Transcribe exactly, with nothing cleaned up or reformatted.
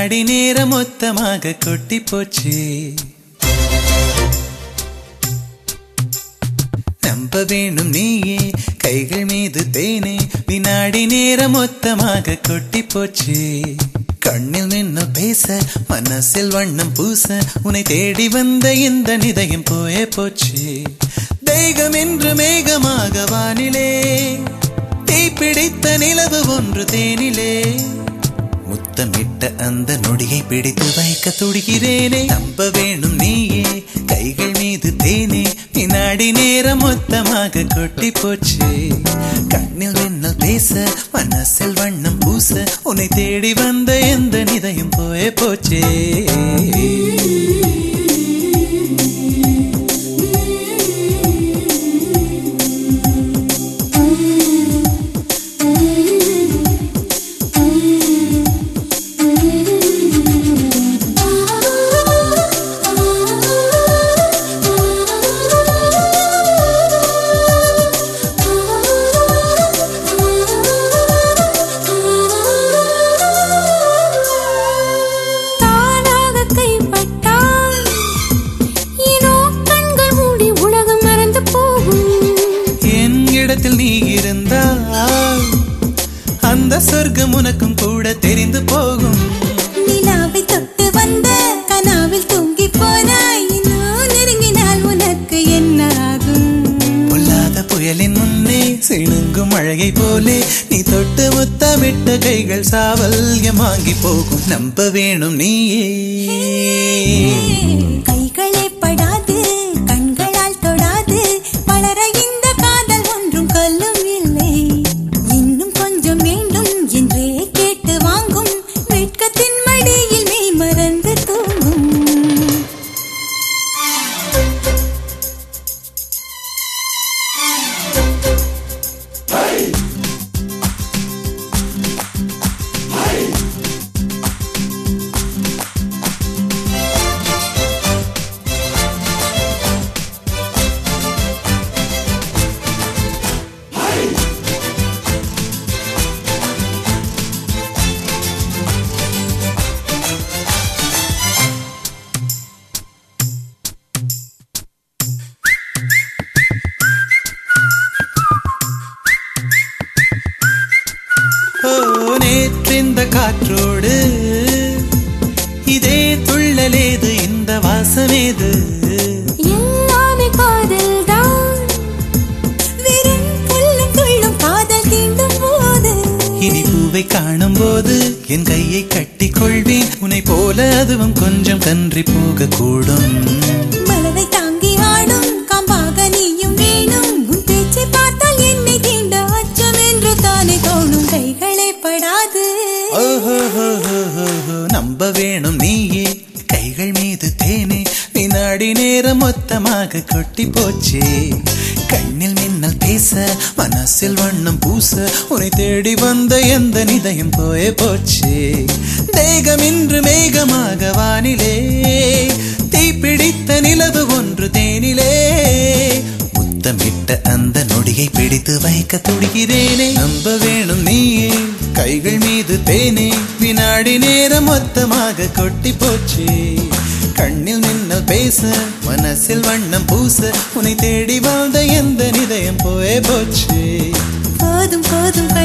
வினாடி நேரம் மொத்தமாக கொட்டி போச்சு. நம்ப வேணும் நீயே கைகள் மீது தேனே, வினாடி நேரம் மொத்தமாக கொட்டி போச்சு. கண்ணில் நின்று பேச மனசில் வண்ணம் பூச உன்னை தேடி வந்த இந்த நிதயம் போயே போச்சு. தேகம் என்று மேகமாக வானிலே, தீப்பிடித்த நிலவு ஒன்று தேனிலே, முத்தமிட்ட அந்த நொடியை பிடித்து வைக்க துடிக்கிறேனே. நம்ப வேணும் நீயே கைகள் மீது தேனே, வினாடி நேரம் மொத்தமாக கொட்டி போச்சு. கண்ணில் மின்னல் பேச மனசில் வண்ணம் பூச உன்னை தேடி வந்த எந்த நிதயம் போயே போச்சே. நீ இருந்தால் அந்த சொர்க்கம் உனக்கும் கூட தெரிந்து போகும். நிலாவை தொட்டு வந்த கனாவில் தூங்கி போனாய், இன்னும் நெருங்கினால் உனக்கு என்ன ஆகும்? பொல்லாத புயலின் முன்னே சிணுங்கும் அழகை போலே நீ தொட்டு முத்தமிட்ட கைகள் சாவல்யமாகி போகும். நம்ப வேணும் நீயே கைகளே படாது கண்களால் தொடாது வளர இந்த காதல் ஒன்றும் கல்லும் இல்லை. இன்னும் கொஞ்சம் வேண்டும் என்றே கேட்டு வாங்கும், வெட்கத்தின் மடியில் மெய் மறந்து தூங்கும். நேற்றிந்த காற்றோடு இதே துள்ளலேது, இந்த வாசமேது? எல்லாமே காதல் தான், வெறும் புல்லும் துள்ளும் காதல் தீண்டும் போது. இனி பூவை காணும் போது என் கையை கட்டி கொள்வேன், உன்னை போல அதுவும் கொஞ்சம் கன்றி போக கூடும். மலரை தாங்கி ஆடும் காம்பாக நீயும் வேணும், உன் பேச்சை பார்த்தால் என்னை தீண்ட அச்சம் என்று தானே தோணும். கைகளே படாது நம்ப வேணும் நீயே கைகள் மீது தேனே, வினாடி நேரம் மொத்தமாக கொட்டி போச்சு. கண்ணில் மின்னல் பேச மனசில் வண்ணம் பூச உன்னை தேடி வந்த எந்த நிதயம் போயே போச்சு. தேகம் இன்று மேகமாக வானிலே, தீப்பிடித்த நிலவு ஒன்று தேனிலே, முத்தமிட்ட அந்த நொடியை பிடித்து வைக்க துடிக்கிறேனே. நம்ப வேணும் நீயே கைகள் மீது தேனே, வினாடி நேரம் மொத்தமாக கொட்டி போச்சு. கண்ணில் மின்னல் பேச மனசில் வண்ணம் பூச உன்னை தேடி வாழ்ந்த எந்த நிதயம் போயே போச்சு. போதும் போதும்